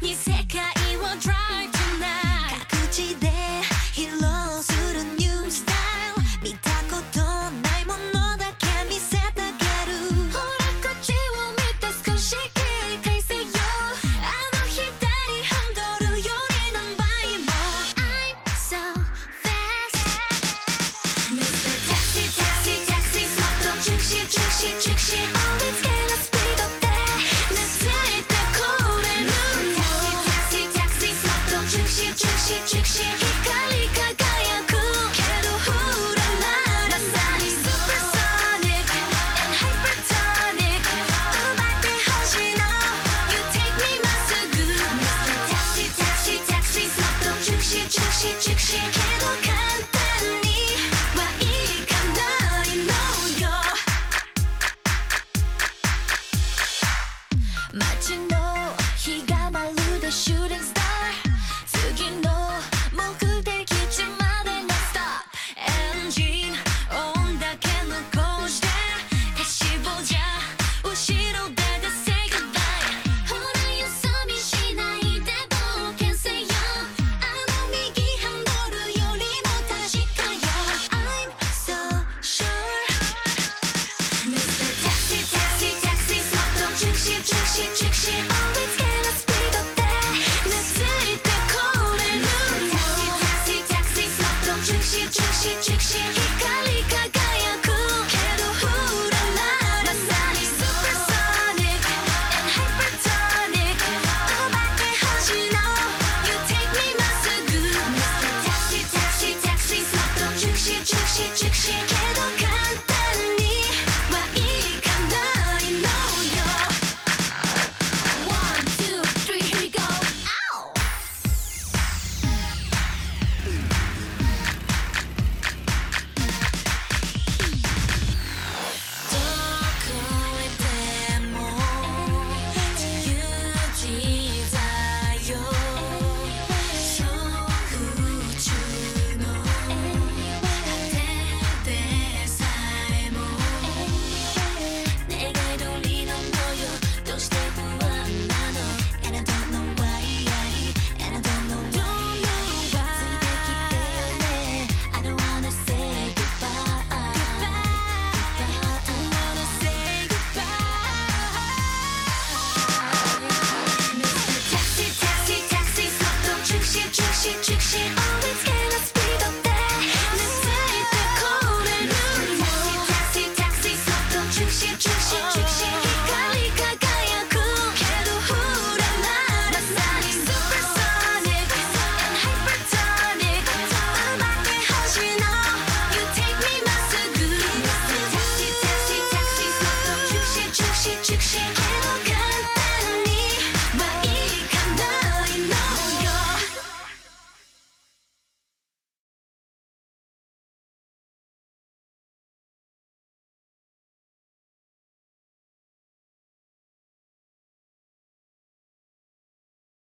に世界を Drive tonight 各地で披露するニュースタイル見たことないものだけ見せてあげるほらこっちを見て少し警戒せよあの左ハンドルより何倍も I'm so fast Mr. Taxi Taxi Taxi そっと直視直視直視追いつけるスピードで懐いてこれるよ Taxi Taxi Taxi そっと直視直視直視光り輝くけどフララまさに Supersonic and Hypertonic 奪ってほしいの You take me まっすぐ Mr. Taxi Taxi Taxi そっと直視直視直視けど簡単にはいかないのよ街の日がまるでシューティングスター次の目的地までのストップエンジン音だけ残して手絞じゃ後ろで Say goodbye ほらよそ見しないで冒険せよあの右ハンドルよりも確かよ I'm so sure Mr. Taxi Taxi Taxi そっと直視直視直視追いつけるスピードで懐いてこれるよ Taxi Taxi Taxi そっと直視直視直視光り輝くけどフララまさに Supersonic and Hypertonic 奪ってほしいの You take me まっすぐ Mr. Taxi Taxi Taxi そっと直視直視直視けど簡単にはいかないのよ One, two, three, here we go Ow! どこへでも自由自在よ小宇宙の果てでさえも願い通りののよどうして不安なの And I don't know why And I don't know why ついてきてよね I don't wanna say goodbye I wanna say goodbye Mr. Taxi Taxi Taxi そっと直視直視直視追いつけるスピードで懐いてこれるよ Taxi Taxi Taxi そっと直視直視直視